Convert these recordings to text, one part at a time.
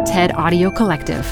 TED Audio Collective.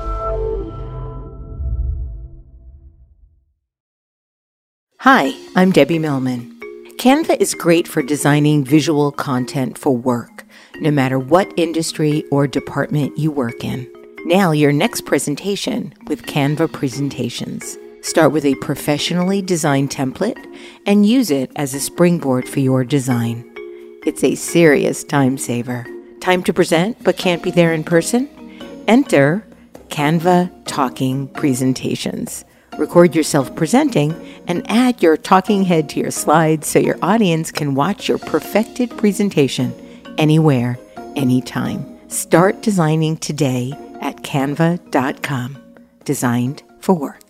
Hi, I'm Debbie Millman. Canva is great for designing visual content for work, no matter what industry or department you work in. Nail your next presentation with Canva Presentations. Start with a professionally designed template and use it as a springboard for your design. It's a serious time saver. Time to present but can't be there in person? Enter Canva Talking Presentations. Record yourself presenting and add your talking head to your slides so your audience can watch your perfected presentation anywhere, anytime. Start designing today at canva.com. Designed for work.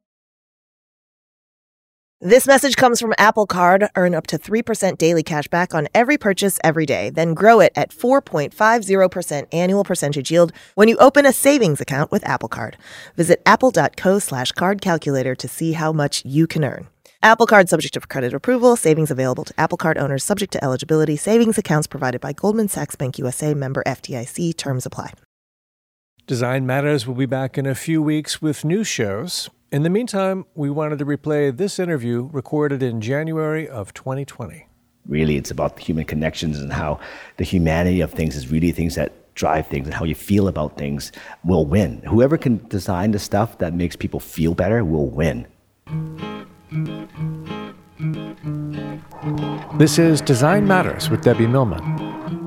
This message comes from Apple Card. Earn up to 3% daily cash back on every purchase every day. Then grow it at 4.50% annual percentage yield when you open a savings account with Apple Card. Visit apple.co/card calculator to see how much you can earn. Apple Card subject to credit approval. Savings available to Apple Card owners subject to eligibility. Savings accounts provided by Goldman Sachs Bank USA, member FDIC. Terms apply. Design Matters will be back in a few weeks with new shows. In the meantime, we wanted to replay this interview recorded in January of 2020. Really, it's about the human connections and how the humanity of things is really things that drive things, and how you feel about things will win. Whoever can design the stuff that makes people feel better will win. This is Design Matters with Debbie Millman.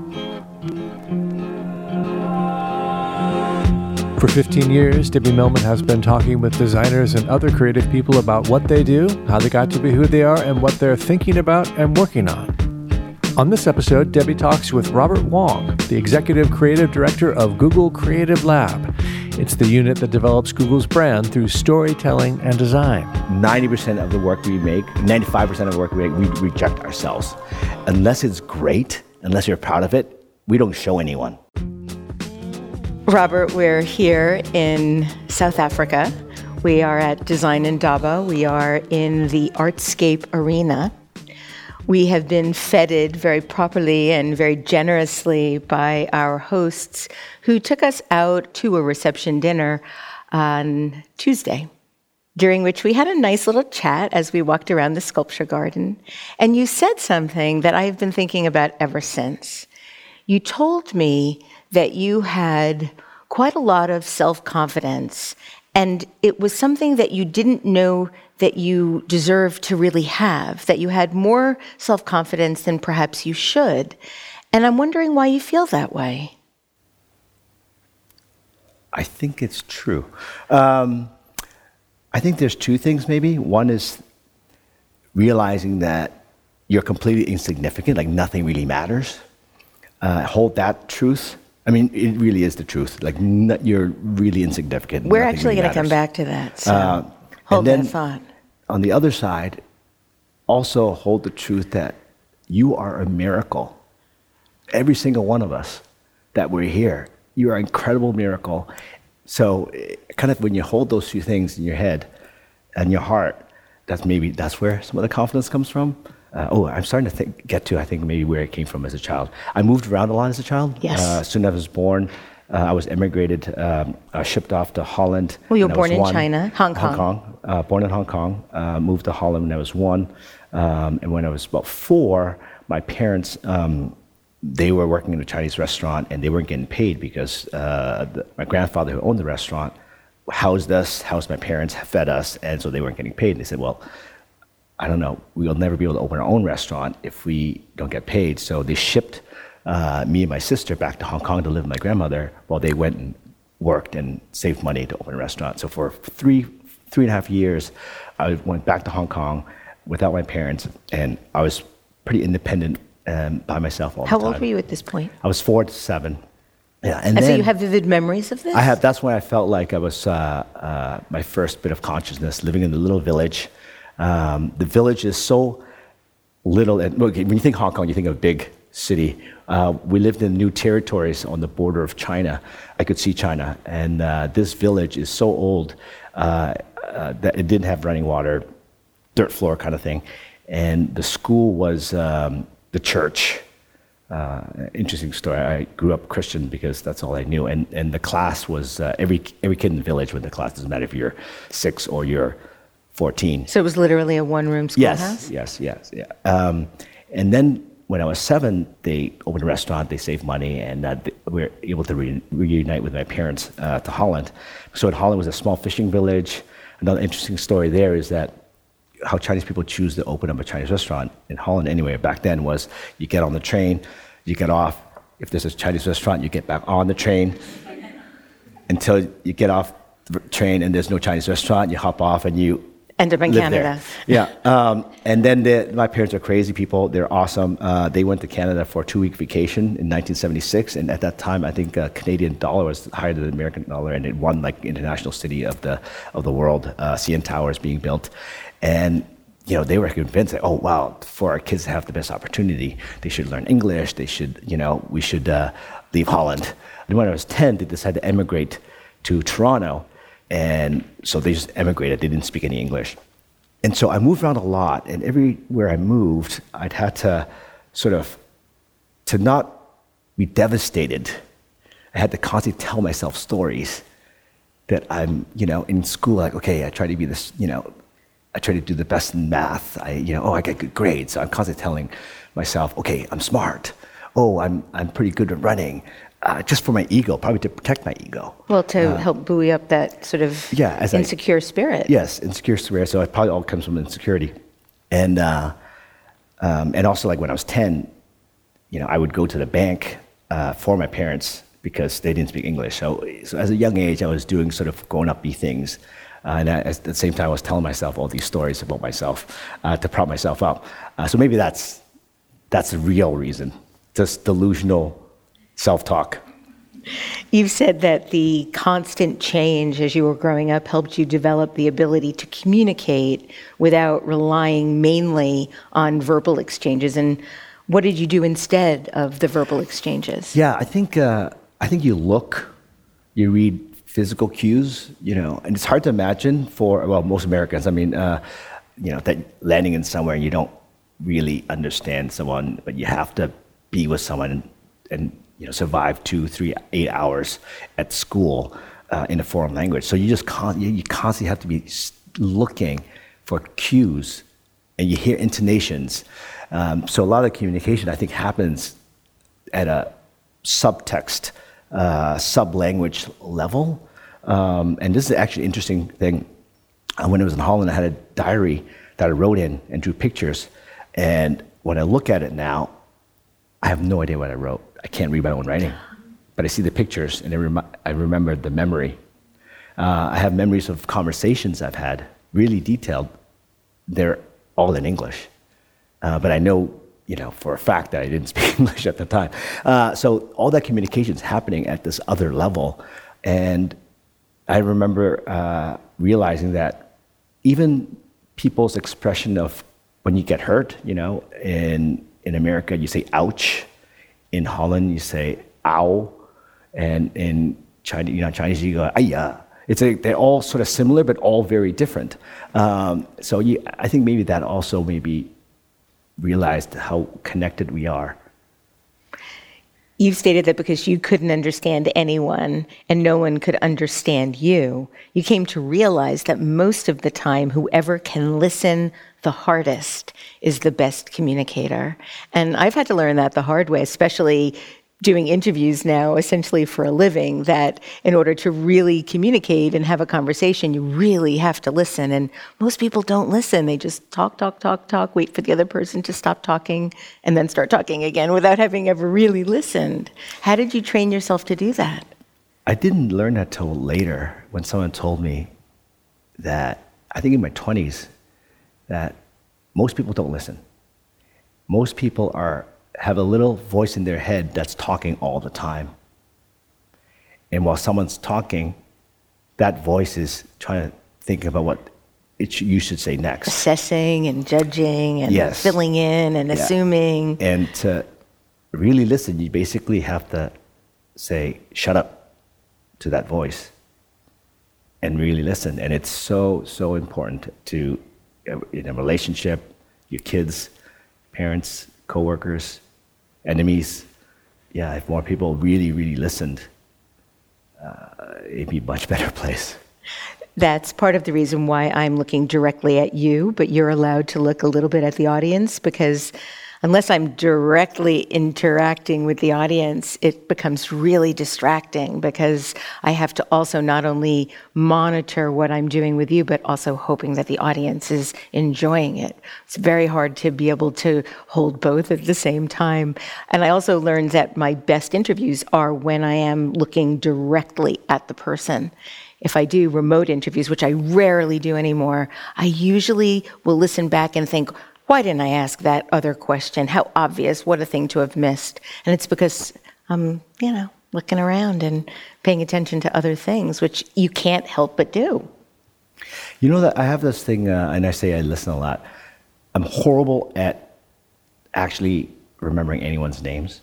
For 15 years, Debbie Millman has been talking with designers and other creative people about what they do, how they got to be who they are, and what they're thinking about and working on. On this episode, Debbie talks with Robert Wong, the Executive Creative Director of Google Creative Lab. It's the unit that develops Google's brand through storytelling and design. 90% of the work we make, 95% of the work we make, we reject ourselves. Unless it's great, unless you're proud of it, we don't show anyone. Robert, we're here in South Africa. We are at Design Indaba. We are in the Artscape Arena. We have been feted very properly and very generously by our hosts who took us out to a reception dinner on Tuesday, during which we had a nice little chat as we walked around the sculpture garden. And you said something that I've been thinking about ever since. You told me that you had quite a lot of self-confidence, and it was something that you didn't know that you deserved to really have, that you had more self-confidence than perhaps you should. And I'm wondering why you feel that way. I think it's true. I think there's two things maybe. One is realizing that you're completely insignificant, like nothing really matters. Hold that truth. I mean, it really is the truth. Like, you're really insignificant. We're actually going to come back to that, so hold that thought. On the other side, also hold the truth that you are a miracle. Every single one of us that we're here, you are an incredible miracle. So kind of when you hold those two things in your head and your heart, that's where some of the confidence comes from. I'm starting to I think maybe where it came from as a child. I moved around a lot as a child. Yes. As soon as I was born, I was immigrated, shipped off to Holland. Well, you were born in China, Hong Kong. Born in Hong Kong, moved to Holland when I was 1. And when I was about 4, my parents, they were working in a Chinese restaurant and they weren't getting paid because my grandfather who owned the restaurant housed us, housed my parents, fed us, and so they weren't getting paid. And they said, well, I don't know, we'll never be able to open our own restaurant if we don't get paid. So they shipped me and my sister back to Hong Kong to live with my grandmother while they went and worked and saved money to open a restaurant. So for three and a half years, I went back to Hong Kong without my parents, and I was pretty independent by myself all the time. How old were you at this point? I was 4 to 7. Yeah, and so you have vivid memories of this? I have. That's when I felt like I was my first bit of consciousness, living in the little village. The village is so little, and look, when you think Hong Kong, you think of a big city. We lived in new territories on the border of China. I could see China, and this village is so old that it didn't have running water, dirt floor kind of thing. And the school was the church. Interesting story. I grew up Christian because that's all I knew, and the class was every kid in the village went to class. Doesn't matter if you're 6 or you're 14. So it was literally a one-room schoolhouse? Yes. And then when I was 7, they opened a restaurant. They saved money, and we were able to reunite with my parents to Holland. So in Holland was a small fishing village. Another interesting story there is that how Chinese people choose to open up a Chinese restaurant in Holland anyway back then was you get on the train, you get off. If there's a Chinese restaurant, you get back on the train until you get off the train and there's no Chinese restaurant. You hop off and you end up in Canada. There. Yeah. And then my parents are crazy people. They're awesome. They went to Canada for a 2-week vacation in 1976. And at that time, I think Canadian dollar was higher than the American dollar. And it won like international city of the world, CN Towers being built. And, they were convinced that, oh, wow, for our kids to have the best opportunity, they should learn English. They should, we should leave Holland. And when I was 10, they decided to emigrate to Toronto. And so they just emigrated. They didn't speak any English. And so I moved around a lot. And everywhere I moved, I'd had to to not be devastated, I had to constantly tell myself stories that I'm, in school, like, okay, I try to be this, I try to do the best in math. I get good grades. So I'm constantly telling myself, okay, I'm smart. Oh, I'm pretty good at running. Just for my ego, probably to protect my ego. Well, to help buoy up that sort of insecure spirit. Yes, insecure spirit. So it probably all comes from insecurity. And also, like when I was 10, I would go to the bank for my parents because they didn't speak English. So as a young age, I was doing sort of grown-up-y things. And at the same time, I was telling myself all these stories about myself to prop myself up. So maybe that's the real reason, just delusional self-talk. You've said that the constant change as you were growing up helped you develop the ability to communicate without relying mainly on verbal exchanges. And what did you do instead of the verbal exchanges? Yeah, I think you read physical cues, and it's hard to imagine for, most Americans, that landing in somewhere and you don't really understand someone, but you have to be with someone and survive 2, 3, 8 hours at school in a foreign language. So you just you constantly have to be looking for cues, and you hear intonations. So a lot of communication, I think, happens at a subtext, sub-language level. And this is actually an interesting thing. When I was in Holland, I had a diary that I wrote in and drew pictures. And when I look at it now, I have no idea what I wrote. I can't read my own writing. But I see the pictures, and I remember the memory. I have memories of conversations I've had, really detailed. They're all in English. But I know, for a fact that I didn't speak English at the time. So all that communication is happening at this other level. And I remember realizing that even people's expression of when you get hurt, in America you say ouch, in Holland you say ow, and in China, Chinese you go ayya. They're all sort of similar, but all very different. So I think maybe that also maybe realized how connected we are. You've stated that because you couldn't understand anyone and no one could understand you, you came to realize that most of the time, whoever can listen the hardest is the best communicator. And I've had to learn that the hard way, especially doing interviews now essentially for a living, that in order to really communicate and have a conversation, you really have to listen. And most people don't listen. They just talk, wait for the other person to stop talking, and then start talking again without having ever really listened. How did you train yourself to do that? I didn't learn that till later, when someone told me that, I think in my 20s, that most people don't listen. Most people have a little voice in their head that's talking all the time. And while someone's talking, that voice is trying to think about what you should say next. Assessing and judging and filling in and assuming. And to really listen, you basically have to say, shut up to that voice and really listen. And it's so, so important to, in a relationship, your kids, parents, coworkers, And it means, if more people really, really listened, it'd be a much better place. That's part of the reason why I'm looking directly at you, but you're allowed to look a little bit at the audience, because unless I'm directly interacting with the audience, it becomes really distracting, because I have to also not only monitor what I'm doing with you, but also hoping that the audience is enjoying it. It's very hard to be able to hold both at the same time. And I also learned that my best interviews are when I am looking directly at the person. If I do remote interviews, which I rarely do anymore, I usually will listen back and think, why didn't I ask that other question? How obvious, what a thing to have missed. And it's because I'm, looking around and paying attention to other things, which you can't help but do. You know that I have this thing, and I say I listen a lot. I'm horrible at actually remembering anyone's names.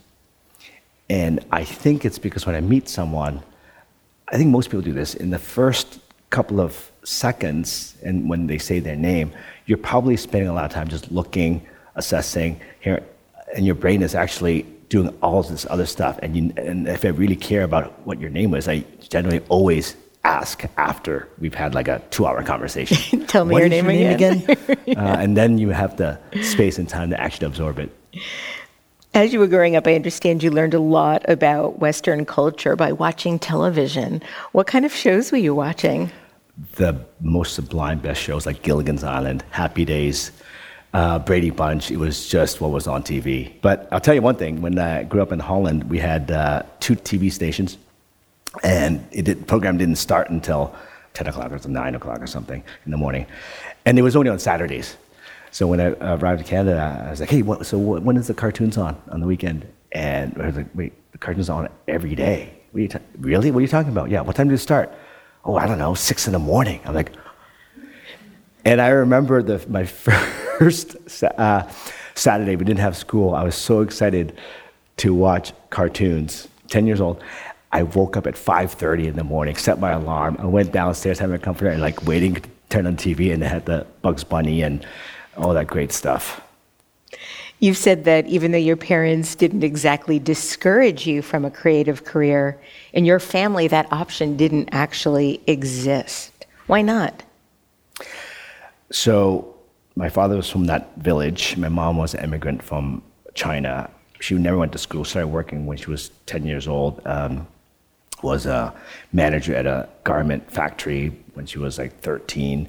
And I think it's because when I meet someone, I think most people do this, in the first couple of seconds, and when they say their name, you're probably spending a lot of time just looking, assessing, here, and your brain is actually doing all of this other stuff. And if I really care about what your name was, I generally always ask after we've had like a 2-hour conversation. Tell me your name again. And then you have the space and time to actually absorb it. As you were growing up, I understand you learned a lot about Western culture by watching television. What kind of shows were you watching? The most sublime, best shows like Gilligan's Island, Happy Days, Brady Bunch. It was just what was on TV. But I'll tell you one thing. When I grew up in Holland, we had 2 TV stations, and the program didn't start until 10 o'clock or 9 o'clock or something in the morning. And it was only on Saturdays. So when I arrived in Canada, I was like, hey, when is the cartoons on the weekend? And I was like, wait, the cartoons are on every day. Really? What are you talking about? Yeah, what time did it start? Oh, I don't know, 6 in the morning. I'm like, and I remember my first Saturday, we didn't have school. I was so excited to watch cartoons, 10 years old. I woke up at 5:30 in the morning, set my alarm. I went downstairs, had my comforter, and like waiting to turn on TV, and they had the Bugs Bunny and all that great stuff. You've said that even though your parents didn't exactly discourage you from a creative career, in your family that option didn't actually exist. Why not? So my father was from that village. My mom was an immigrant from China. She never went to school, started working when she was 10 years old, was a manager at a garment factory when she was like 13.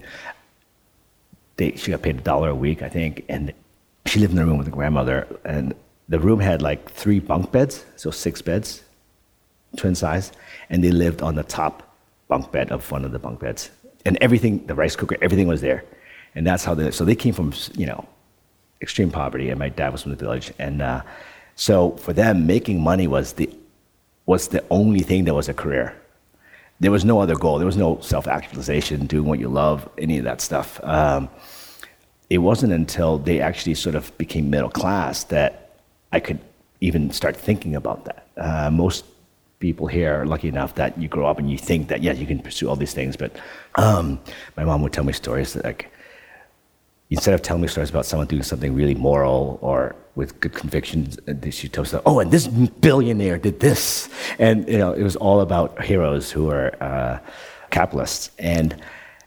She got paid $1 a week, I think, and she lived in a room with a grandmother, and the room had like 3 bunk beds, so 6 beds, twin size, and they lived on the top bunk bed of one of the bunk beds. And everything, the rice cooker, everything was there. And that's how so they came from, extreme poverty, and my dad was from the village. And so for them, making money was the only thing that was a career. There was no other goal. There was no self-actualization, doing what you love, any of that stuff. It wasn't until they actually sort of became middle class that I could even start thinking about that. Most people here are lucky enough that you grow up and you think that, you can pursue all these things. But my mom would tell me stories that, like, instead of telling me stories about someone doing something really moral or with good convictions, she'd tell us, and this billionaire did this. And, it was all about heroes who were capitalists. And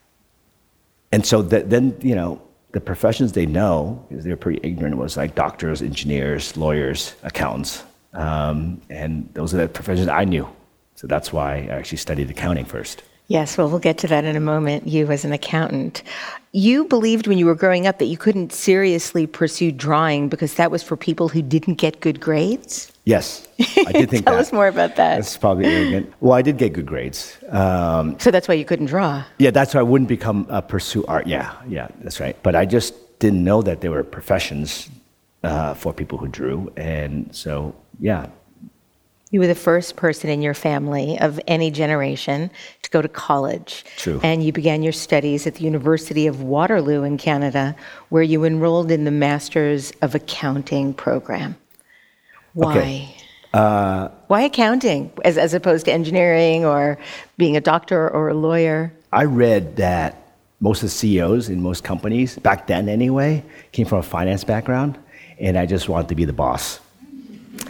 so then, the professions they know, because they're pretty ignorant, was like doctors, engineers, lawyers, accountants. And those are the professions I knew. So that's why I actually studied accounting first. Yes, well, we'll get to that in a moment, you as an accountant. You believed when you were growing up that you couldn't seriously pursue drawing because that was for people who didn't get good grades? Yes, I did think that. Tell us more about that. That's probably arrogant. Well, I did get good grades. So that's why you couldn't draw? Yeah, that's why I wouldn't pursue art. Yeah, that's right. But I just didn't know that there were professions for people who drew. And so, yeah. You were the first person in your family of any generation to go to college. True. And you began your studies at the University of Waterloo in Canada, where you enrolled in the Masters of Accounting program. Why? Okay. Why accounting as opposed to engineering or being a doctor or a lawyer? I read that most of the CEOs in most companies, back then anyway, came from a finance background, and I just wanted to be the boss.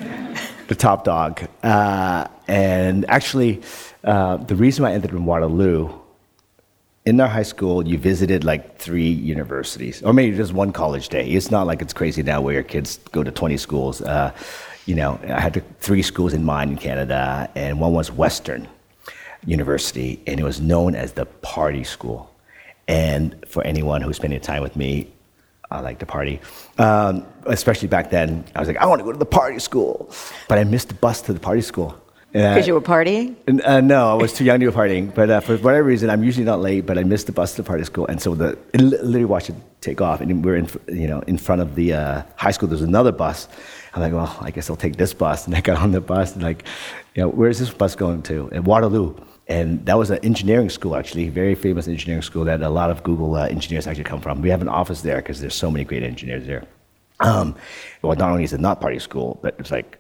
the top dog. And actually, the reason I ended up in Waterloo, in our high school, you visited like 3 universities, or maybe just one college day. It's not like it's crazy now where your kids go to 20 schools. I had 3 schools in mind in Canada, and one was Western University, and it was known as the party school. And for anyone who's spending time with me, I like to party. Especially back then, I was like, I want to go to the party school. But I missed the bus to the party school. Because you were partying? No, I was too young to go partying. But for whatever reason, I'm usually not late, but I missed the bus to the party school. And so literally watched it take off. And we're in front of the high school. There's another bus. I'm like, well, I guess I'll take this bus. And I got on the bus and where's this bus going to? And Waterloo. And that was an engineering school, actually, very famous engineering school that a lot of Google engineers actually come from. We have an office there because there's so many great engineers there. Well, not only is it not party school, but it's like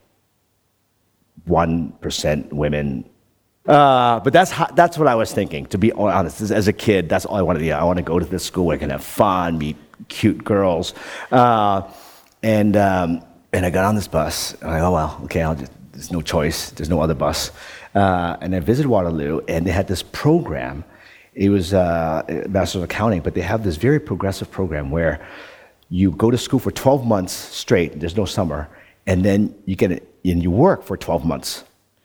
1% women. But that's what I was thinking, to be honest. As a kid, that's all I wanted to do. I want to go to this school where I can have fun, meet cute girls. And I got on this bus. And I go, well, okay, there's no choice. There's no other bus. And I visited Waterloo, and they had this program. It was Master of Accounting, but they have this very progressive program where you go to school for 12 months straight. There's no summer, and then you work for 12 months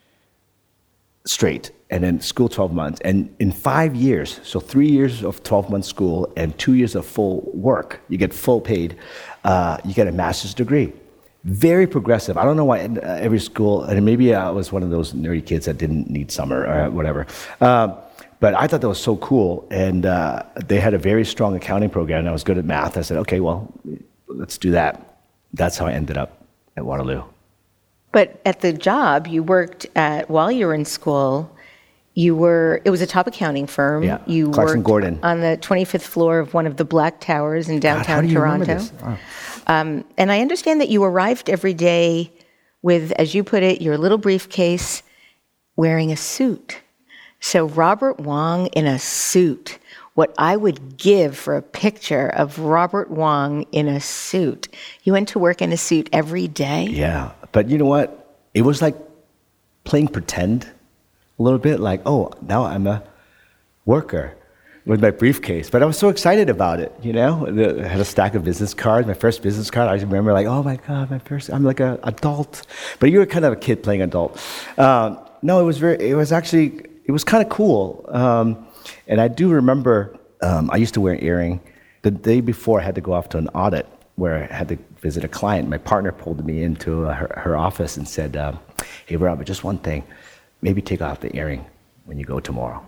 straight, and then school 12 months. And in 5 years, so 3 years of 12-month school and 2 years of full work, you get full paid. You get a master's degree. Very progressive. I don't know why every school, and maybe I was one of those nerdy kids that didn't need summer or whatever. But I thought that was so cool. And they had a very strong accounting program, and I was good at math. I said, okay, well, let's do that. That's how I ended up at Waterloo. But at the job you worked at while you were in school, it was a top accounting firm. Yeah, you Clarkson worked Gordon. on the 25th floor of one of the Black Towers in downtown God, how do you Toronto. remember this? Oh. And I understand that you arrived every day with, as you put it, your little briefcase, wearing a suit. So Robert Wong in a suit. What I would give for a picture of Robert Wong in a suit. You went to work in a suit every day? Yeah, but you know what? It was like playing pretend a little bit, like, oh, now I'm a worker with my briefcase. But I was so excited about it, I had a stack of business cards, my first business card. I remember like, oh my God, I'm like an adult. But you were kind of a kid playing adult. No, it was kind of cool. And I do remember, I used to wear an earring. The day before, I had to go off to an audit where I had to visit a client. My partner pulled me into her office and said, hey, Robert, just one thing. Maybe take off the earring when you go tomorrow.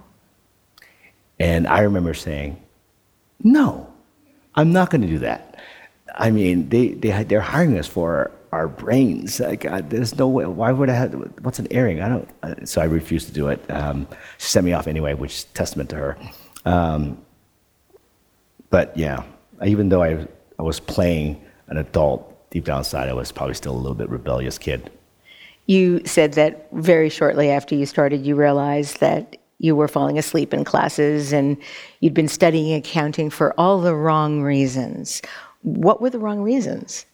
And I remember saying, no, I'm not going to do that. I mean, they're hiring us for our brains. Like, there's no way. Why would I have? What's an earring? I don't. So I refused to do it. She sent me off anyway, which is testament to her. But yeah, even though I was playing an adult, deep down inside, I was probably still a little bit rebellious kid. You said that very shortly after you started, you realized that you were falling asleep in classes and you'd been studying accounting for all the wrong reasons. What were the wrong reasons?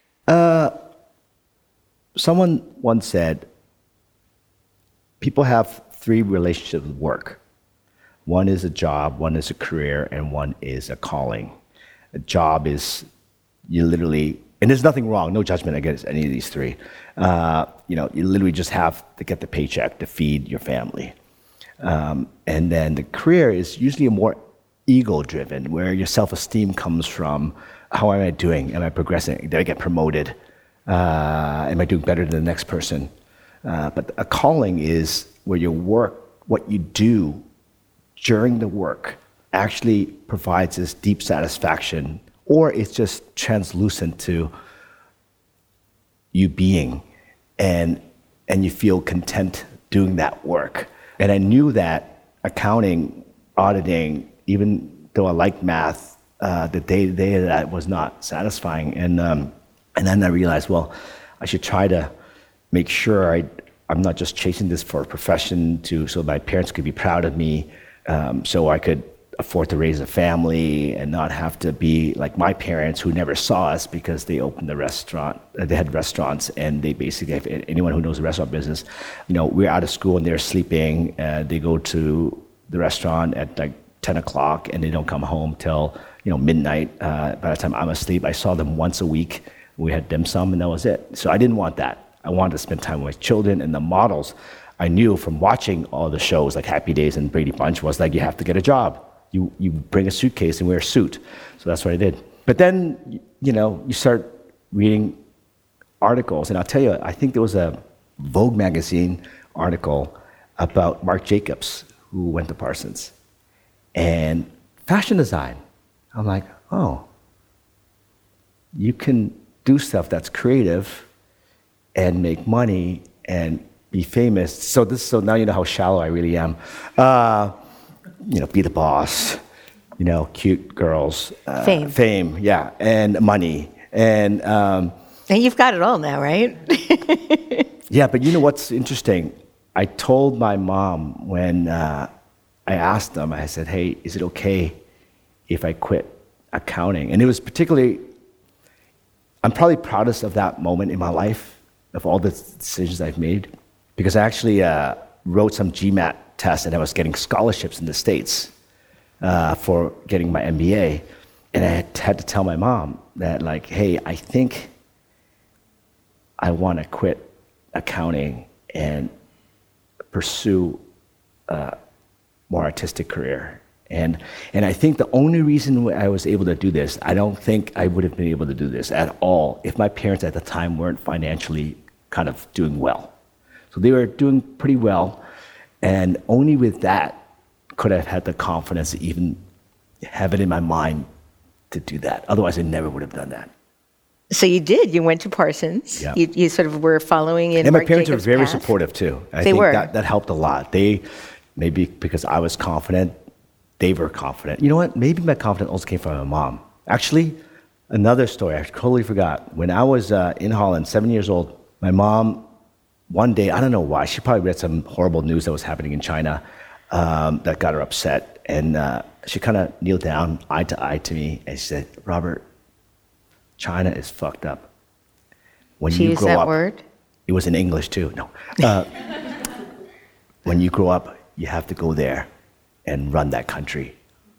Someone once said, people have 3 relationships with work. One is a job, one is a career, and one is a calling. A job is you literally, and there's nothing wrong, no judgment against any of these 3. You literally just have to get the paycheck to feed your family. And then the career is usually more ego-driven, where your self-esteem comes from, how am I doing? Am I progressing? Did I get promoted? Am I doing better than the next person? But a calling is where your work, what you do during the work, actually provides this deep satisfaction, or it's just translucent to you being, and you feel content doing that work. And I knew that accounting, auditing, even though I liked math, the day-to-day of that was not satisfying. And then I realized, well, I should try to make sure I'm not just chasing this for a profession so my parents could be proud of me, so I could afford to raise a family and not have to be like my parents who never saw us because they opened the restaurant. They had restaurants, and they basically, if anyone who knows the restaurant business, we're out of school and they're sleeping. They go to the restaurant at like 10 o'clock and they don't come home till midnight. By the time I'm asleep, I saw them once a week. We had dim sum and that was it. So I didn't want that. I wanted to spend time with my children, and the models I knew from watching all the shows like Happy Days and Brady Bunch was like, you have to get a job. You bring a suitcase and wear a suit. So that's what I did. But then, you start reading articles, and I'll tell you, I think there was a Vogue magazine article about Marc Jacobs, who went to Parsons, and fashion design. I'm like, oh, you can do stuff that's creative and make money and be famous. So now you know how shallow I really am. Be the boss, cute girls, fame, yeah, and money, and you've got it all now, right? Yeah, but you know what's interesting? I told my mom when I asked them, I said, "Hey, is it okay if I quit accounting?" And it was particularly, I'm probably proudest of that moment in my life, of all the decisions I've made, because I actually wrote some GMAT tests and I was getting scholarships in the States for getting my MBA. And I had to tell my mom that, like, hey, I think I want to quit accounting and pursue a more artistic career. And I think the only reason I was able to do this, I don't think I would have been able to do this at all if my parents at the time weren't financially kind of doing well. So they were doing pretty well, and only with that could I have had the confidence to even have it in my mind to do that. Otherwise, I never would have done that. So you did. You went to Parsons. Yeah. You sort of were following in. And my Marc parents Jacobs' were very path. supportive too. I They think were. that helped a lot. They, maybe because I was confident, they were confident. You know what? Maybe my confidence also came from my mom. Actually, another story I totally forgot. When I was in Holland, 7 years old, my mom, one day, I don't know why, she probably read some horrible news that was happening in China that got her upset. And she kind of kneeled down, eye to eye to me, and she said, "Robert, China is fucked up. When She you used grow that up," word? It was in English too, no. "When you grow up, you have to go there and run that country."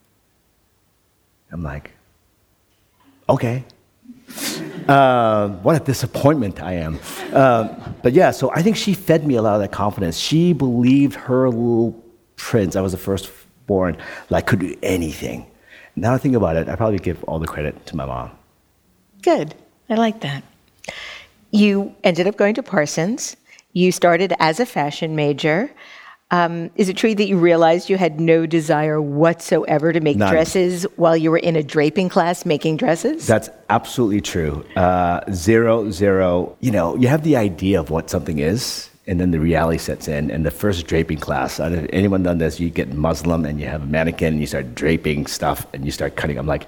I'm like, okay. What a disappointment I am. But yeah, so I think she fed me a lot of that confidence. She believed her little prince, I was the firstborn, like could do anything. Now I think about it, I probably give all the credit to my mom. Good. I like that. You ended up going to Parsons. You started as a fashion major. Is it true that you realized you had no desire whatsoever to make None. dresses while you were in a draping class making dresses? That's absolutely true. Zero. You have the idea of what something is, and then the reality sets in. And the first draping class, anyone done this, you get Muslim and you have a mannequin and you start draping stuff and you start cutting. I'm like,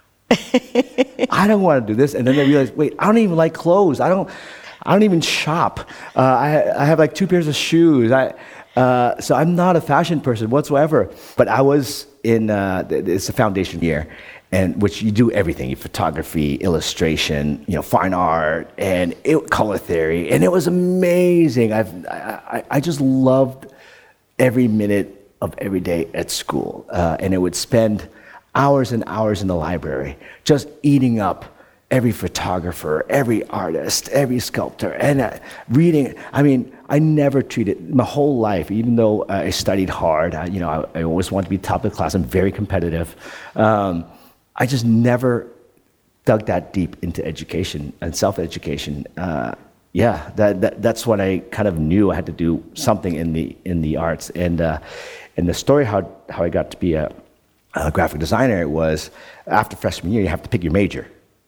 I don't want to do this. And then I realized, wait, I don't even like clothes. I don't even shop. I have like 2 pairs of shoes. So I'm not a fashion person whatsoever. But I was in, it's a foundation year, and which you do everything, photography, illustration, fine art, and color theory, and it was amazing. I just loved every minute of every day at school, and it would spend hours and hours in the library, just eating up every photographer, every artist, every sculptor, and reading. I mean, I never treated my whole life, even though I studied hard. I always wanted to be top of the class. I'm very competitive. I just never dug that deep into education and self-education. That's when I kind of knew I had to do something in the arts. And the story how I got to be a graphic designer was after freshman year, you have to pick your major.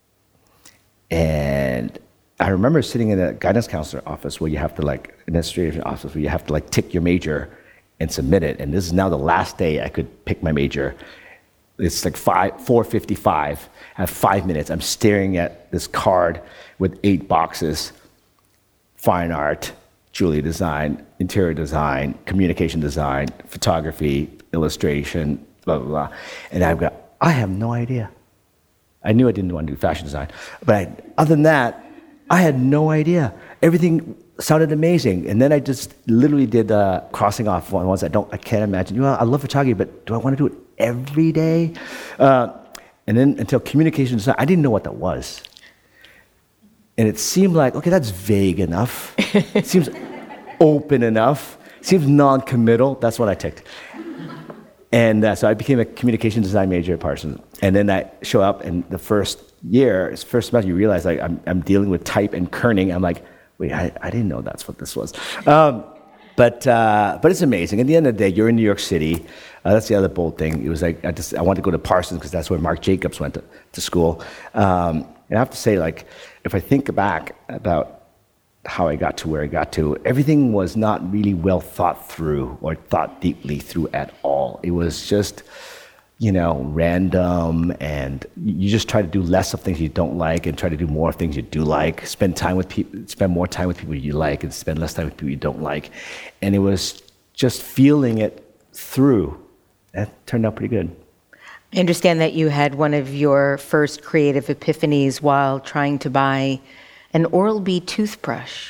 And I remember sitting in a guidance counselor office where you have to administrative office where you have to tick your major and submit it. And this is now the last day I could pick my major. It's 4:55. I have 5 minutes. I'm staring at this card with 8 boxes: fine art, jewelry design, interior design, communication design, photography, illustration, blah, blah, blah. And I have no idea. I knew I didn't want to do fashion design. But other than that, I had no idea. Everything sounded amazing. And then I just literally did crossing off ones I can't imagine. I love photography, but do I want to do it every day? And then until communication design, I didn't know what that was. And it seemed like, okay, that's vague enough. It seems open enough. It seems non-committal. That's what I ticked. And so I became a communication design major at Parsons. And then I show up, and the first semester, you realize like I'm dealing with type and kerning. I'm like, wait, I didn't know that's what this was. But it's amazing. At the end of the day, you're in New York City. That's the other bold thing. It was like I wanted to go to Parsons because that's where Marc Jacobs went to school. And I have to say, like, if I think back about how I got to where I got to, everything was not really well thought through or thought deeply through at all. It was just, random, and you just try to do less of things you don't like and try to do more things you do like. Spend more time with people you like and spend less time with people you don't like. And it was just feeling it through. That turned out pretty good. I understand that you had one of your first creative epiphanies while trying to buy an Oral-B toothbrush.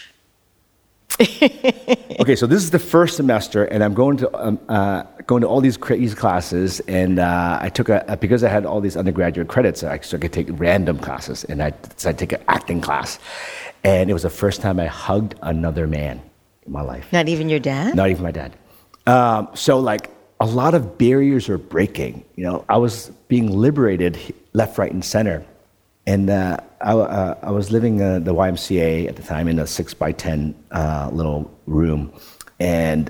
Okay, so this is the first semester, and I'm going to all these classes, and I took because I had all these undergraduate credits, I could take random classes, and I decided to take an acting class, and it was the first time I hugged another man in my life. Not even your dad? Not even my dad. So like a lot of barriers are breaking. I was being liberated left, right, and center. And I was living the YMCA at the time in a 6x10 little room. And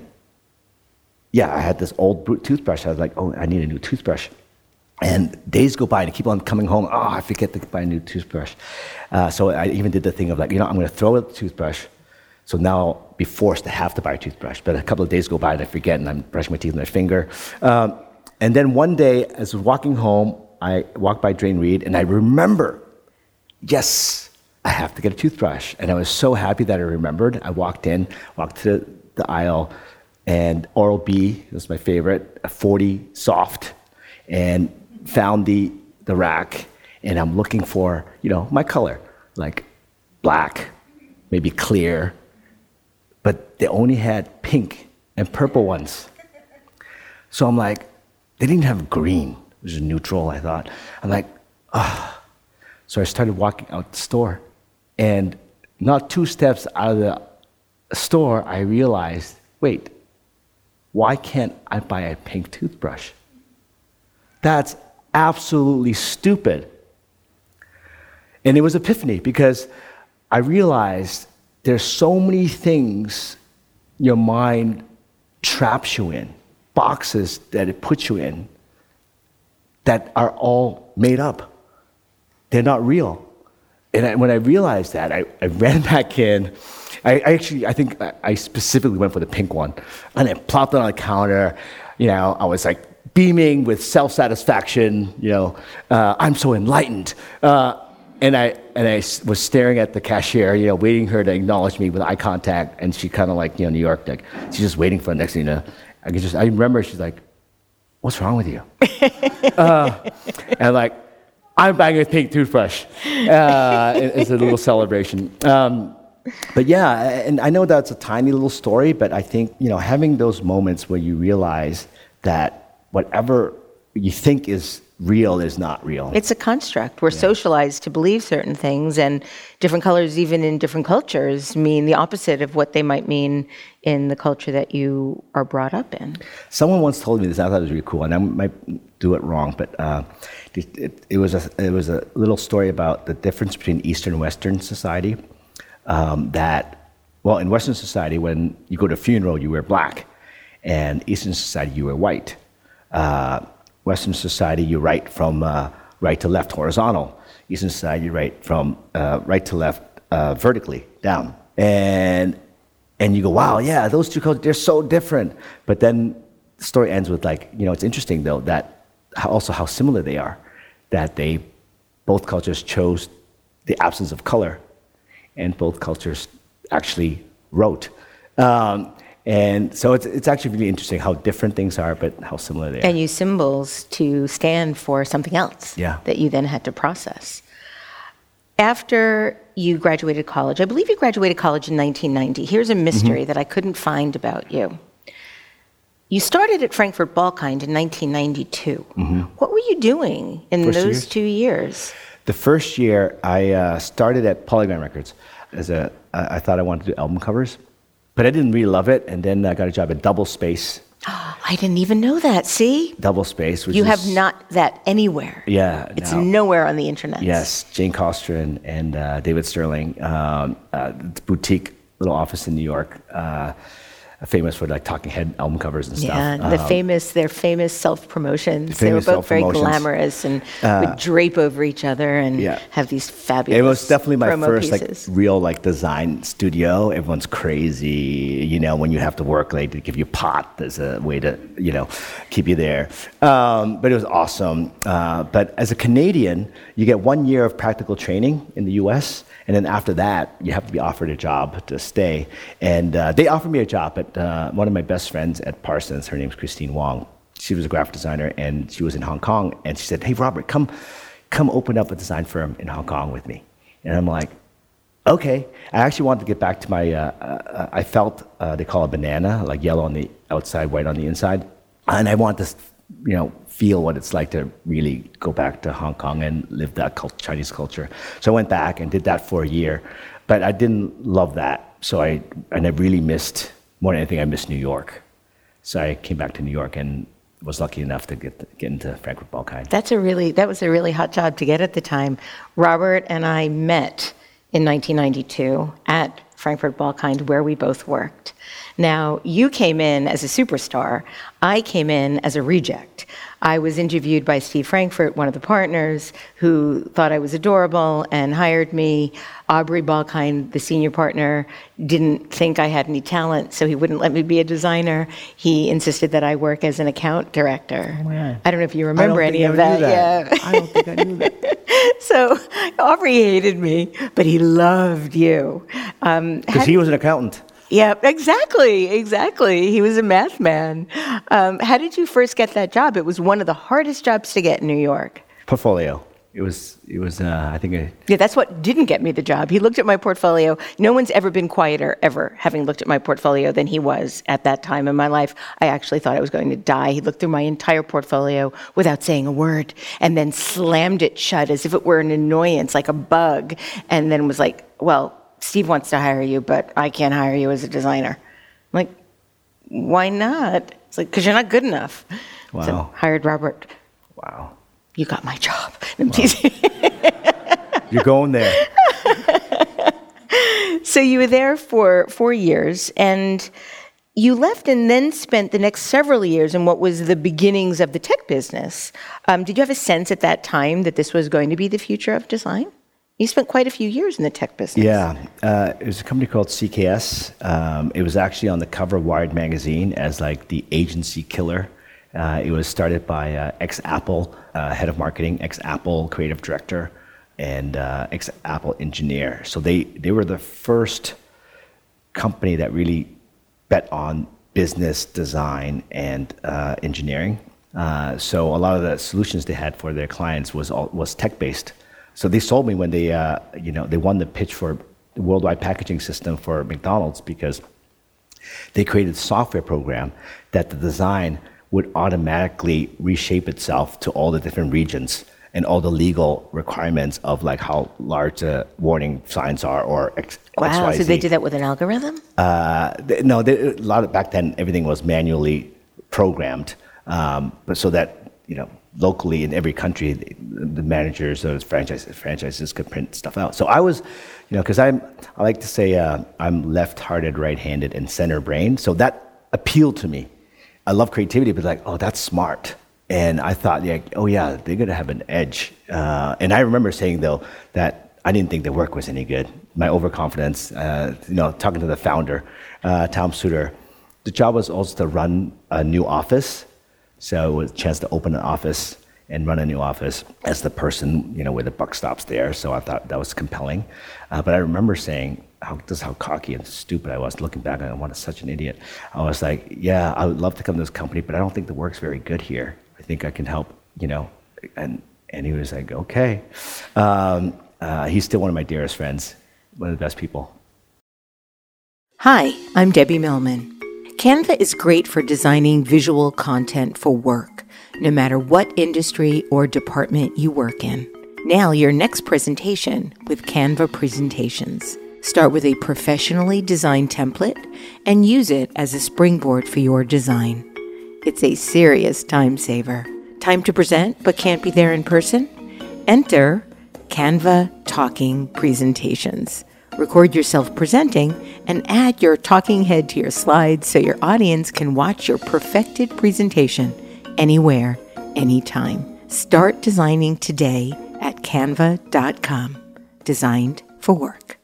yeah, I had this old toothbrush. I was like, oh, I need a new toothbrush. And days go by and I keep on coming home. Oh, I forget to buy a new toothbrush. So I even did the thing of like, I'm going to throw out the toothbrush. So now I'll be forced to have to buy a toothbrush. But a couple of days go by and I forget, and I'm brushing my teeth with my finger. And then one day, as I was walking home, I walked by Drain Reed, and I remember, yes, I have to get a toothbrush. And I was so happy that I remembered. I walked to the aisle, and Oral-B was my favorite, a 40 soft, and found the rack, and I'm looking for, my color, like black, maybe clear, but they only had pink and purple ones. So I'm like, they didn't have green, which is neutral, I thought. I'm like, So I started walking out the store, and not 2 steps out of the store, I realized, wait, why can't I buy a pink toothbrush? That's absolutely stupid. And it was epiphany, because I realized there's so many things your mind traps you in, boxes that it puts you in, that are all made up. They're not real. And when I realized that, I ran back in. I think I specifically went for the pink one. And I plopped it on the counter. I was like beaming with self-satisfaction. I'm so enlightened. And I was staring at the cashier, waiting her to acknowledge me with eye contact. And she kind of like, New York, like she's just waiting for the next thing. I remember she's like, "What's wrong with you?" And like, I'm buying a pink toothbrush. It's a little celebration. But yeah, and I know that's a tiny little story, but I think, having those moments where you realize that whatever you think is real is not real. It's a construct. We're socialized to believe certain things, and different colors, even in different cultures, mean the opposite of what they might mean in the culture that you are brought up in. Someone once told me this, I thought it was really cool, and I might do it wrong, but it was a little story about the difference between Eastern and Western society. In Western society, when you go to a funeral, you wear black, and Eastern society, you wear white. Western society, you write from right to left horizontal. Eastern society, you write from right to left vertically down. And you go, wow, yeah, those two cultures, they're so different. But then the story ends with like, it's interesting though that how similar they are. That both cultures chose the absence of color, and both cultures actually wrote. And so it's actually really interesting how different things are, but how similar they are. And use symbols to stand for something else that you then had to process. After you graduated college, I believe you graduated college in 1990. Here's a mystery that I couldn't find about you. You started at Frankfurt Balkind in 1992. What were you doing in those 2 years? The first year, I started at Polygram Records. I thought I wanted to do album covers, but I didn't really love it. And then I got a job at Double Space. I didn't even know that. See? Double Space. You have not that anywhere. Yeah. It's nowhere on the internet. Yes. Jane Costrin and David Sterling. Boutique little office in New York. Famous for like Talking Head album covers and stuff. Yeah, their famous self-promotions. They were both very glamorous and would drape over each other and have these fabulous. It was definitely my first pieces. real design studio. Everyone's crazy, when you have to work late, they give you pot. There's a way to keep you there. But it was awesome. But as a Canadian, you get 1 year of practical training in the U.S. And then after that, you have to be offered a job to stay. And they offered me a job, but one of my best friends at Parsons, her name's Christine Wong. She was a graphic designer, and she was in Hong Kong. And she said, "Hey, Robert, come open up a design firm in Hong Kong with me." And I'm like, okay. I actually wanted to get back to my, I felt they call it banana, like yellow on the outside, white on the inside. And I wanted to, feel what it's like to really go back to Hong Kong and live that Chinese culture. So I went back and did that for a year, but I didn't love that. So I really missed, more than anything, I missed New York. So I came back to New York and was lucky enough to get into Frankfurt Balkind. That was a really hot job to get at the time. Robert and I met in 1992 at Frankfurt Balkind, where we both worked. Now, you came in as a superstar. I came in as a reject. I was interviewed by Steve Frankfurt, one of the partners, who thought I was adorable and hired me. Aubrey Balkind, the senior partner, didn't think I had any talent, so he wouldn't let me be a designer. He insisted that I work as an account director. Oh, yeah. I don't know if you remember any of that. Yeah. I don't think I knew that. So Aubrey hated me, but he loved you. Because he was an accountant. Yeah, exactly. He was a math man. How did you first get that job? It was one of the hardest jobs to get in New York. Portfolio. It was. I think. Yeah, that's what didn't get me the job. He looked at my portfolio. No one's ever been quieter, ever, having looked at my portfolio than he was at that time in my life. I actually thought I was going to die. He looked through my entire portfolio without saying a word, and then slammed it shut as if it were an annoyance, like a bug, and then was like, "Well, Steve wants to hire you, but I can't hire you as a designer." I'm like, "Why not?" It's like, "Because you're not good enough." Wow. So hired Robert. Wow. You got my job. I'm teasing. You're going there. So you were there for 4 years, and you left and then spent the next several years in what was the beginnings of the tech business. Did you have a sense at that time that this was going to be the future of design? You spent quite a few years in the tech business. Yeah. It was a company called CKS. It was actually on the cover of Wired magazine as like the agency killer. It was started by ex-Apple head of marketing, ex-Apple creative director, and ex-Apple engineer. So they were the first company that really bet on business design and engineering. So a lot of the solutions they had for their clients was tech-based. So they sold me when they won the pitch for the worldwide packaging system for McDonald's, because they created a software program that the design would automatically reshape itself to all the different regions and all the legal requirements of like how large the warning signs are or X, wow, XYZ. So they did that with an algorithm? Back then everything was manually programmed, but so that locally in every country the managers of franchises could print stuff out. So I was, because I like to say I'm left-hearted, right-handed, and center-brained. So that appealed to me. I love creativity, but like, oh, that's smart. And I thought, oh yeah, they're gonna have an edge. And I remember saying though that I didn't think the work was any good. My overconfidence, talking to the founder, Tom Suter, the job was also to run a new office. So it was a chance to open an office and run a new office as the person, where the buck stops there. So I thought that was compelling. But I remember saying, how cocky and stupid I was. Looking back, I was such an idiot. I was like, yeah, I would love to come to this company, but I don't think the work's very good here. I think I can help, and he was like, okay. He's still one of my dearest friends, one of the best people. Hi, I'm Debbie Millman. Canva is great for designing visual content for work, no matter what industry or department you work in. Now, your next presentation with Canva Presentations. Start with a professionally designed template and use it as a springboard for your design. It's a serious time saver. Time to present but can't be there in person? Enter Canva Talking Presentations. Record yourself presenting and add your talking head to your slides so your audience can watch your perfected presentation anywhere, anytime. Start designing today at canva.com. Designed for work.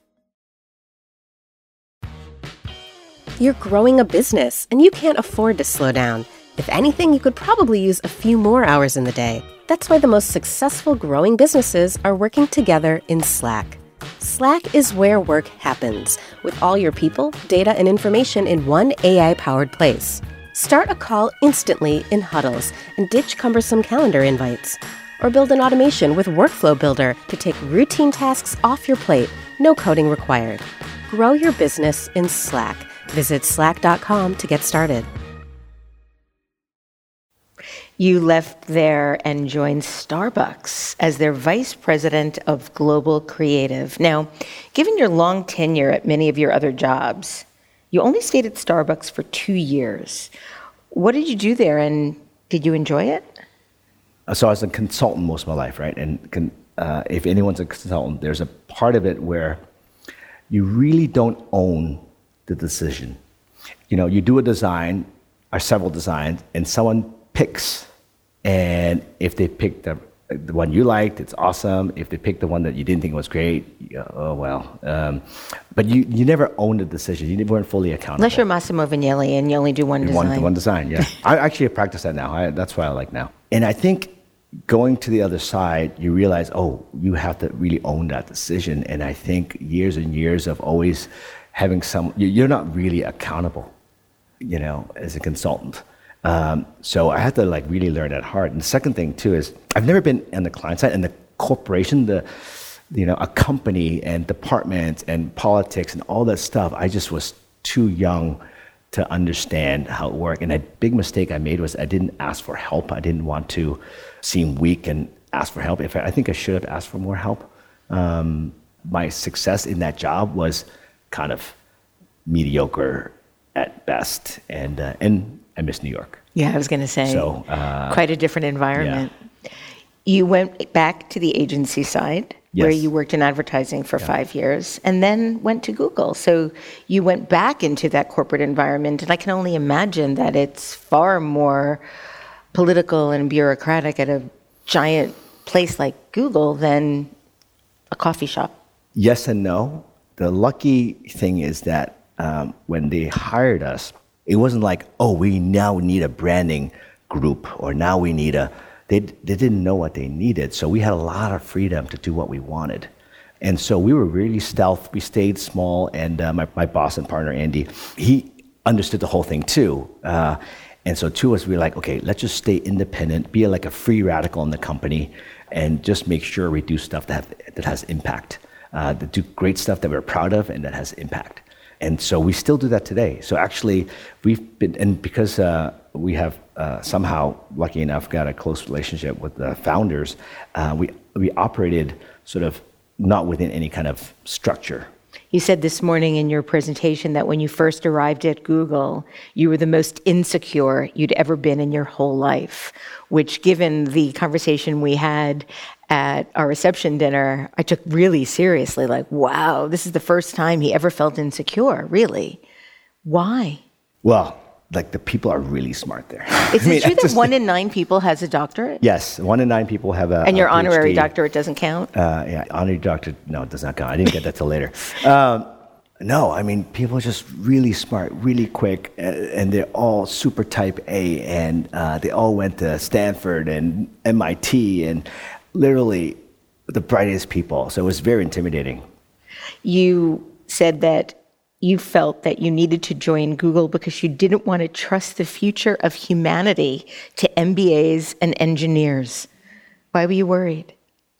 You're growing a business and you can't afford to slow down. If anything, you could probably use a few more hours in the day. That's why the most successful growing businesses are working together in Slack. Slack is where work happens, with all your people, data, and information in one AI-powered place. Start a call instantly in huddles and ditch cumbersome calendar invites. Or build an automation with Workflow Builder to take routine tasks off your plate, no coding required. Grow your business in Slack. Visit slack.com to get started. You left there and joined Starbucks as their vice president of global creative. Now, given your long tenure at many of your other jobs, you only stayed at Starbucks for 2 years. What did you do there, and did you enjoy it? So I was a consultant most of my life, right? And if anyone's a consultant, there's a part of it where you really don't own the decision. You do a design, or several designs, and someone picks. And if they pick the one you liked, it's awesome. If they pick the one that you didn't think was great, oh well. But you never owned the decision. You weren't fully accountable. Unless you're Massimo Vignelli and you only do one design. One design, yeah. I actually practice that now. That's what I like now. And I think going to the other side, you realize, you have to really own that decision. And I think years and years of always having you're not really accountable, as a consultant. So I had to really learn that hard. And the second thing too is I've never been on the client side, and the corporation, a company and department and politics and all that stuff. I just was too young to understand how it worked. And a big mistake I made was I didn't ask for help. I didn't want to seem weak and ask for help. In fact, I think I should have asked for more help. My success in that job was kind of mediocre at best, and I miss New York. Yeah, I was going to say, so, quite a different environment. Yeah. You went back to the agency side, yes, where you worked in advertising for 5 years, and then went to Google. So you went back into that corporate environment, and I can only imagine that it's far more political and bureaucratic at a giant place like Google than a coffee shop. Yes and no. The lucky thing is that when they hired us, it wasn't like, we now need a branding group, or now we need they didn't know what they needed. So we had a lot of freedom to do what we wanted. And so we were really stealth. We stayed small, and my boss and partner, Andy, he understood the whole thing too. And so to us, we were like, okay, let's just stay independent, be like a free radical in the company, and just make sure we do stuff that has impact, that do great stuff that we're proud of and that has impact. And so we still do that today. So actually, we've been, and because we have somehow, lucky enough, got a close relationship with the founders, we operated sort of not within any kind of structure. You said this morning in your presentation that when you first arrived at Google, you were the most insecure you'd ever been in your whole life, which, given the conversation we had at our reception dinner, I took really seriously, like, wow, this is the first time he ever felt insecure, really. Why? Well, the people are really smart there. Is it true that 1 in 9 people has a doctorate? Yes, 1 in 9 people have a And your PhD. Honorary doctorate doesn't count? Yeah, honorary doctorate, no, it does not count. I didn't get that till later. No, I mean, people are just really smart, really quick, and they're all super type A, and they all went to Stanford and MIT, and literally the brightest people. So it was very intimidating. You said that you felt that you needed to join Google because you didn't want to trust the future of humanity to MBAs and engineers. Why were you worried?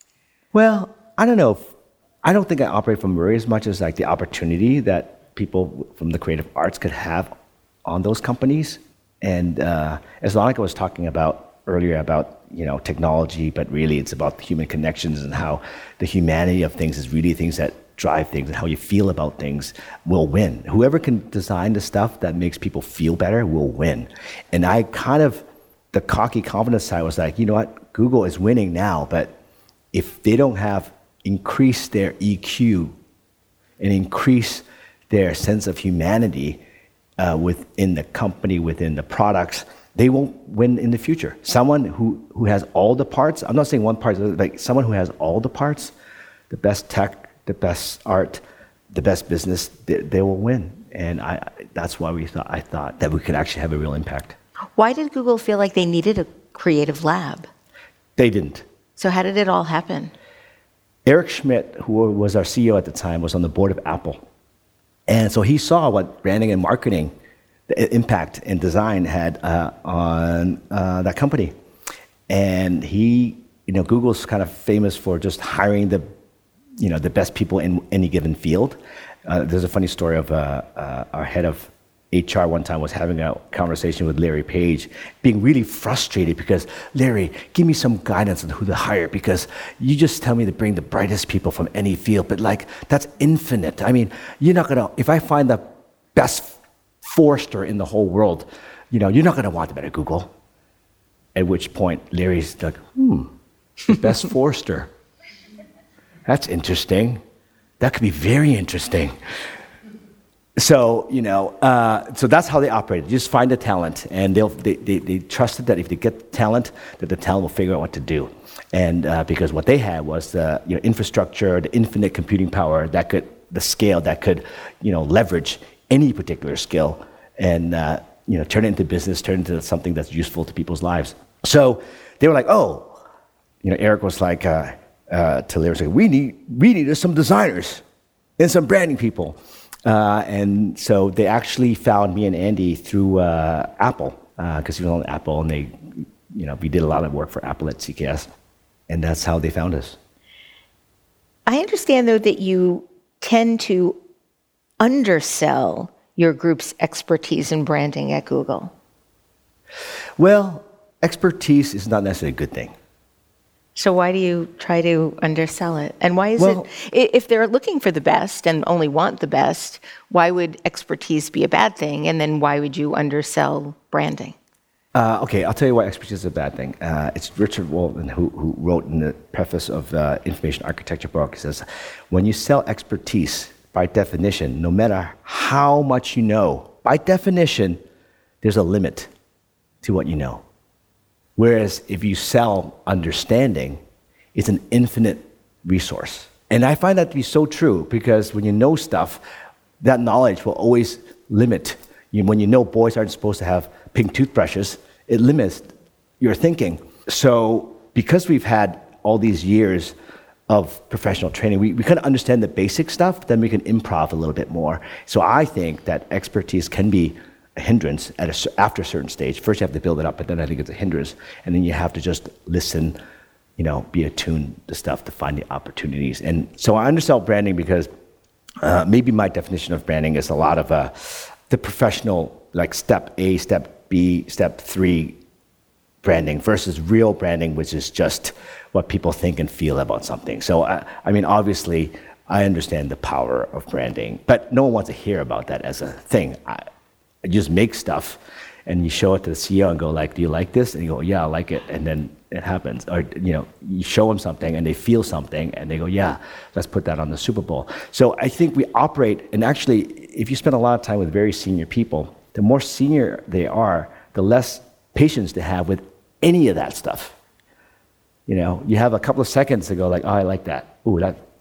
Well, I don't know. I don't think I operate from worry as much as like the opportunity that people from the creative arts could have on those companies. And as Lannika was talking about earlier about technology, but really it's about human connections and how the humanity of things is really things that drive things, and how you feel about things will win. Whoever can design the stuff that makes people feel better will win. And I kind of, the cocky confidence side was like, you know what, Google is winning now, but if they don't have increased their EQ and increase their sense of humanity within the company, within the products, they won't win in the future. Someone who has all the parts, I'm not saying one part, like someone who has all the parts, the best tech, the best art, the best business, they will win. And that's why I thought that we could actually have a real impact. Why did Google feel like they needed a creative lab? They didn't. So how did it all happen? Eric Schmidt, who was our CEO at the time, was on the board of Apple. And so he saw what branding and marketing, the impact and design had on that company. And he, Google's kind of famous for just hiring the best people in any given field. There's a funny story of our head of HR one time was having a conversation with Larry Page, being really frustrated because, Larry, give me some guidance on who to hire, because you just tell me to bring the brightest people from any field, but that's infinite. I mean, you're not gonna, if I find the best Forrester in the whole world, you're not gonna want them at Google. At which point, Larry's like, the best Forrester. That's interesting. That could be very interesting. So, so that's how they operated. You just find the talent, and they trusted that if they get the talent, that the talent will figure out what to do. And because what they had was the infrastructure, the infinite computing power the scale that could, leverage any particular skill and, turn it into business, turn it into something that's useful to people's lives. So they were like, Eric was like, to Larry, we needed some designers and some branding people. And so they actually found me and Andy through Apple, because he was on Apple, and we did a lot of work for Apple at CKS, and that's how they found us. I understand, though, that you tend to undersell your group's expertise in branding at Google. Well, expertise is not necessarily a good thing. So why do you try to undersell it? And why is it, if they're looking for the best and only want the best, why would expertise be a bad thing? And then why would you undersell branding? Okay, I'll tell you why expertise is a bad thing. It's Richard Walton who wrote in the preface of the Information Architecture book. He says, when you sell expertise, by definition, no matter how much you know, by definition, there's a limit to what you know. Whereas if you sell understanding, it's an infinite resource. And I find that to be so true, because when you know stuff, that knowledge will always limit. When you know boys aren't supposed to have pink toothbrushes, it limits your thinking. So because we've had all these years of professional training, we kind of understand the basic stuff, then we can improv a little bit more. So I think that expertise can be a hindrance after a certain stage. First you have to build it up, but then I think it's a hindrance. And then you have to just listen, be attuned to stuff to find the opportunities. And so I undersell branding because maybe my definition of branding is a lot of the professional, like step A, step B, step 3 branding versus real branding, which is just what people think and feel about something. So, obviously, I understand the power of branding, but no one wants to hear about that as a thing. I just make stuff, and you show it to the CEO and go like, do you like this? And you go, yeah, I like it. And then it happens. Or, you show them something and they feel something and they go, yeah, let's put that on the Super Bowl. So I think we operate, and actually, if you spend a lot of time with very senior people, the more senior they are, the less patience they have with any of that stuff. You have a couple of seconds to go like, oh, I like that. Ooh, that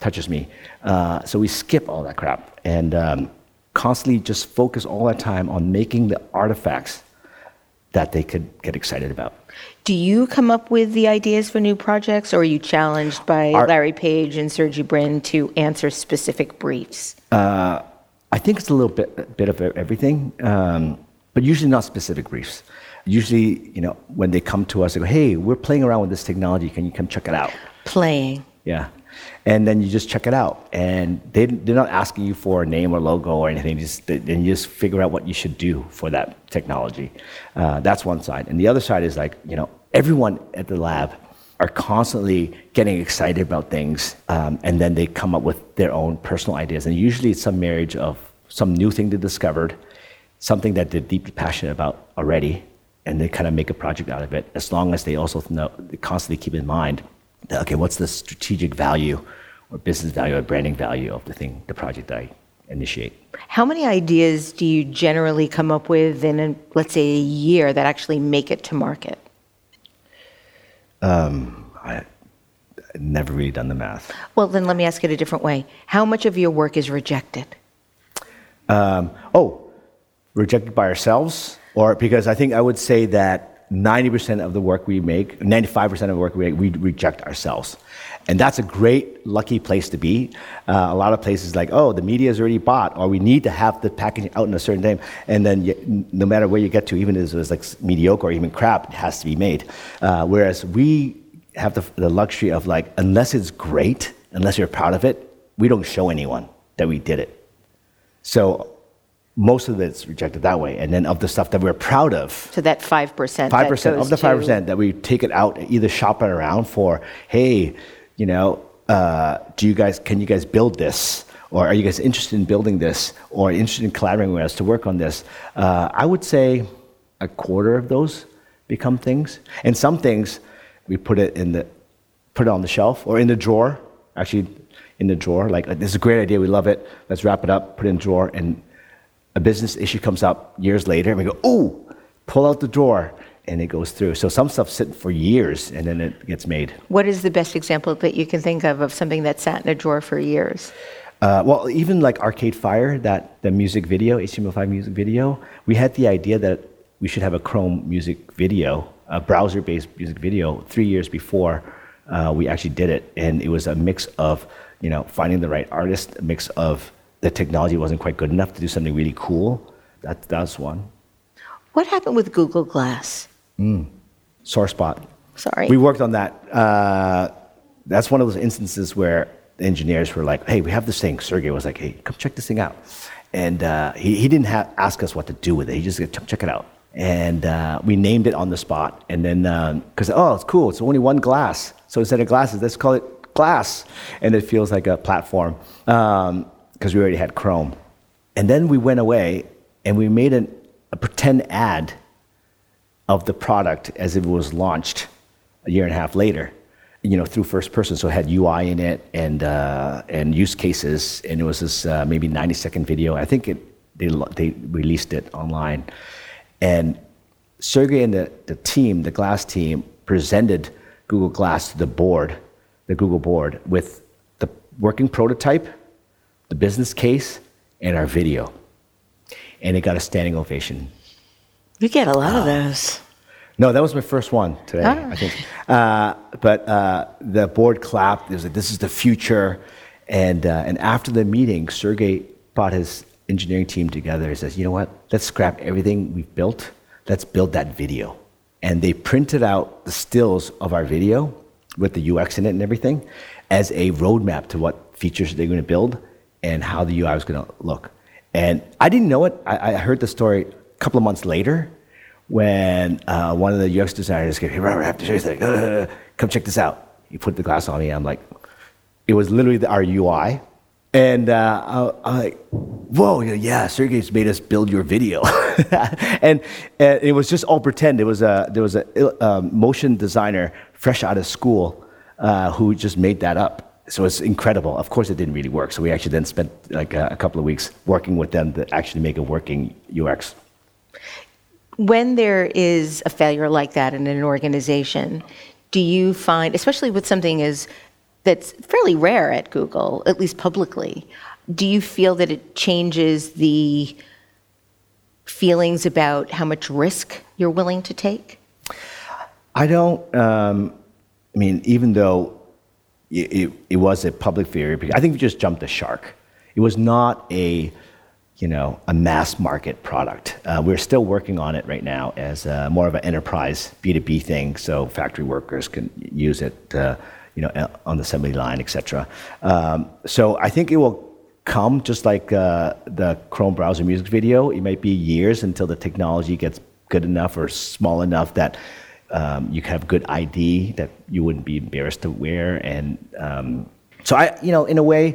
touches me. So we skip all that crap and constantly just focus all that time on making the artifacts that they could get excited about. Do you come up with the ideas for new projects, or are you challenged by Larry Page and Sergey Brin to answer specific briefs? I think it's a little bit of everything, but usually not specific briefs. Usually, when they come to us, they go, "Hey, we're playing around with this technology. Can you come check it out?" Playing. Yeah. And then you just check it out. And they're not asking you for a name or logo or anything. You just figure out what you should do for that technology. That's one side. And the other side is everyone at the lab are constantly getting excited about things. And then they come up with their own personal ideas. And usually it's some marriage of some new thing they discovered, something that they're deeply passionate about already, and they kind of make a project out of it, as long as they also they constantly keep in mind that, okay, what's the strategic value or business value or branding value of the project that I initiate. How many ideas do you generally come up with in, let's say, a year that actually make it to market? I've never really done the math. Well, then let me ask it a different way. How much of your work is rejected? Rejected by ourselves? Or because I would say that 90% of the work we make, 95% of the work we make, we reject ourselves. And that's a great, lucky place to be. A lot of places the media is already bought, or we need to have the packaging out in a certain time. And then no matter where you get to, even if it's mediocre or even crap, it has to be made. Whereas we have the luxury of unless it's great, unless you're proud of it, we don't show anyone that we did it. So most of it's rejected that way. And then of the stuff that we're proud of. So that 5%. 5% of the 5% that we take it out, either shop it around for, hey, can you guys build this? Or are you guys interested in building this? Or interested in collaborating with us to work on this? I would say a quarter of those become things. And some things, we put it on the shelf or in the drawer. Actually, in the drawer. This is a great idea. We love it. Let's wrap it up, put it in the drawer. And a business issue comes up years later, and we go, "Ooh!" Pull out the drawer, and it goes through. So some stuff sits for years, and then it gets made. What is the best example that you can think of something that sat in a drawer for years? Even Arcade Fire, the music video, HTML5 music video, we had the idea that we should have a Chrome music video, a browser-based music video, 3 years before we actually did it. And it was a mix of, finding the right artist, a mix of the technology wasn't quite good enough to do something really cool. That's one. What happened with Google Glass? Sore spot. Sorry. We worked on that. That's one of those instances where the engineers were like, "Hey, we have this thing." Sergey was like, "Hey, come check this thing out." And he didn't ask us what to do with it. He just said, "Come check it out." And we named it on the spot. And then, because, it's cool. It's only one glass. So instead of glasses, let's call it Glass. And it feels like a platform. Because we already had Chrome. And then we went away and we made a pretend ad of the product as if it was launched a year and a half later, through first person. So it had UI in it and use cases. And it was this maybe 90-second video. I think they released it online. And Sergey and the Glass team, presented Google Glass to the Google board, with the working prototype, the business case, and our video. And it got a standing ovation. You get a lot of those. No, that was my first one today, I think. But the board clapped. It was like, "This is the future." And after the meeting, Sergey brought his engineering team together. He says, "You know what? Let's scrap everything we've built. Let's build that video." And they printed out the stills of our video with the UX in it and everything as a roadmap to what features they're going to build and how the UI was going to look. And I didn't know it. I heard the story a couple of months later when one of the UX designers came, "Hey, Robert, I have to show you something. Come check this out." He put the glass on me. I'm like, it was literally our UI. And I'm like, "Whoa, yeah, Sergey's made us build your video." and it was just all pretend. There was a motion designer fresh out of school who just made that up. So it's incredible. Of course, it didn't really work. So we actually then spent a couple of weeks working with them to actually make a working UX. When there is a failure like that in an organization, do you find, especially with something as that's fairly rare at Google, at least publicly. Do you feel that it changes the feelings about how much risk you're willing to take? I don't, even though it was a public figure, I think we just jumped the shark. It was not a mass market product. We're still working on it right now as more of an enterprise B2B thing, so factory workers can use it, on the assembly line, etc. So I think it will come just like the Chrome browser music video. It might be years until the technology gets good enough or small enough that you can have good ID that you wouldn't be embarrassed to wear. And so in a way,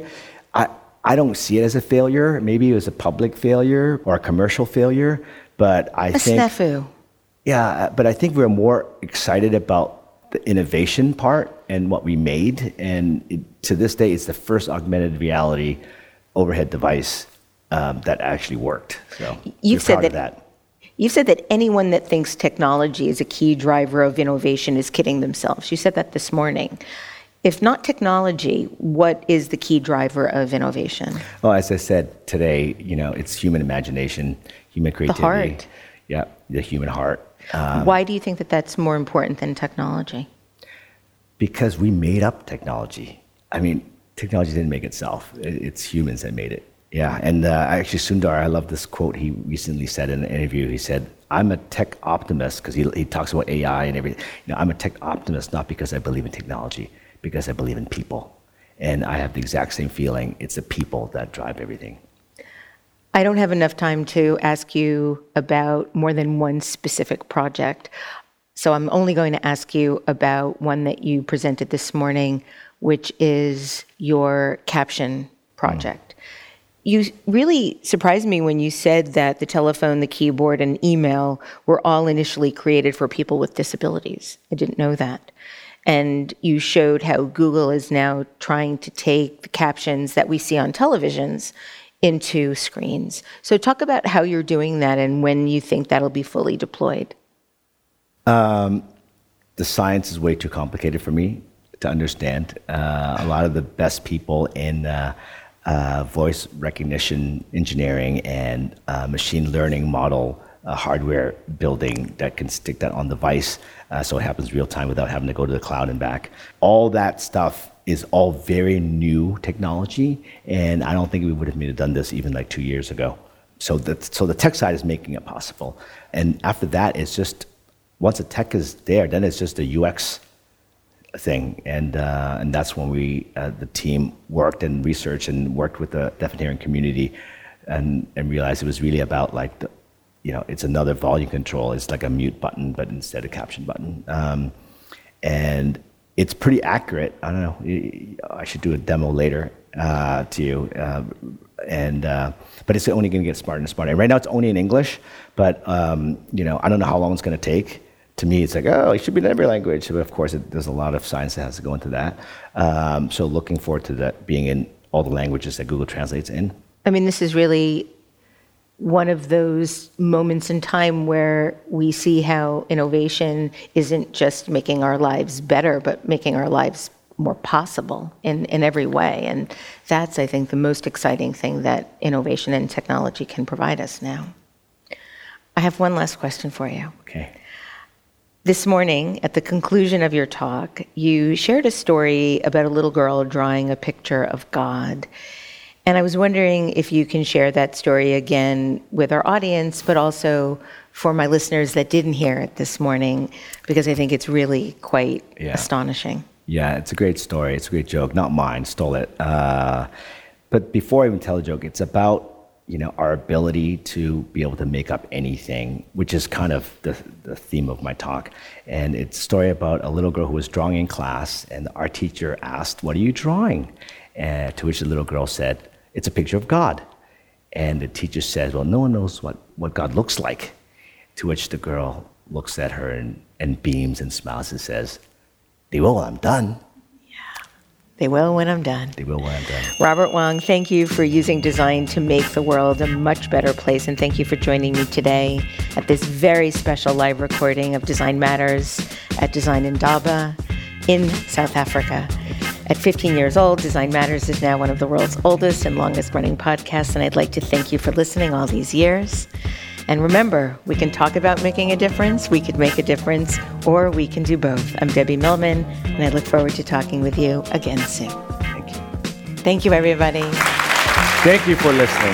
I don't see it as a failure. Maybe it was a public failure or a commercial failure, but I think snafu. Yeah, but I think we're more excited about the innovation part and what we made. And to this day, it's the first augmented reality overhead device that actually worked. So you've said that. You've said that anyone that thinks technology is a key driver of innovation is kidding themselves. You said that this morning. If not technology, what is the key driver of innovation? Well, as I said today, it's human imagination, human creativity. The heart. Yeah, the human heart. Why do you think that that's more important than technology? Because we made up technology. Technology didn't make itself. It's humans that made it. Yeah, and actually Sundar, I love this quote he recently said in an interview. He said, I'm a tech optimist, because he talks about AI and everything. I'm a tech optimist not because I believe in technology, because I believe in people. And I have the exact same feeling. It's the people that drive everything. I don't have enough time to ask you about more than one specific project. So I'm only going to ask you about one that you presented this morning, which is your caption project. You really surprised me when you said that the telephone, the keyboard, and email were all initially created for people with disabilities. I didn't know that. And you showed how Google is now trying to take the captions that we see on televisions into screens. So talk about how you're doing that and when you think that'll be fully deployed. The science is way too complicated for me to understand. A lot of the best people in voice recognition engineering and machine learning model hardware building that can stick that on the device so it happens real time without having to go to the cloud and back. All that stuff is all very new technology, and I don't think we would have done this even like 2 years ago. So the tech side is making it possible. And after that, it's just, once the tech is there, then it's just a UX thing. And that's when the team worked and researched and worked with the deaf and hearing community and realized it was really about like it's another volume control. It's like a mute button, but instead a caption button. And it's pretty accurate. I don't know. I should do a demo later to you. But it's only going to get smarter and smarter. And right now it's only in English, but I don't know how long it's going to take. To me, it's like, it should be in every language. But of course, there's a lot of science that has to go into that. So looking forward to that being in all the languages that Google translates in. This is really one of those moments in time where we see how innovation isn't just making our lives better, but making our lives more possible in every way. And that's, I think, the most exciting thing that innovation and technology can provide us now. I have one last question for you. Okay. This morning, at the conclusion of your talk, you shared a story about a little girl drawing a picture of God. And I was wondering if you can share that story again with our audience, but also for my listeners that didn't hear it this morning, because I think it's really quite astonishing. Yeah, it's a great story. It's a great joke. Not mine, stole it. But before I even tell the joke, it's about our ability to be able to make up anything, which is kind of the theme of my talk. And it's a story about a little girl who was drawing in class, and our teacher asked, "What are you drawing?" To which the little girl said, "It's a picture of God." And the teacher says, "Well, no one knows what God looks like." To which the girl looks at her and beams and smiles and says, "They will when I'm done." They will when I'm done. They will when I'm done. Robert Wong, thank you for using design to make the world a much better place. And thank you for joining me today at this very special live recording of Design Matters at Design Indaba in South Africa. At 15 years old, Design Matters is now one of the world's oldest and longest-running podcasts, and I'd like to thank you for listening all these years. And remember, we can talk about making a difference, we could make a difference, or we can do both. I'm Debbie Millman, and I look forward to talking with you again soon. Thank you. Thank you, everybody. Thank you for listening.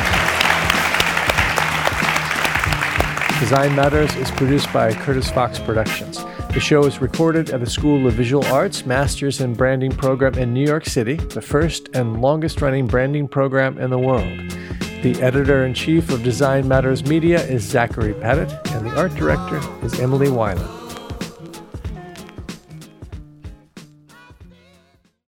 Design Matters is produced by Curtis Fox Productions. The show is recorded at the School of Visual Arts Masters in Branding program in New York City, the first and longest-running branding program in the world. The editor-in-chief of Design Matters Media is Zachary Pettit, and the art director is Emily Weiland.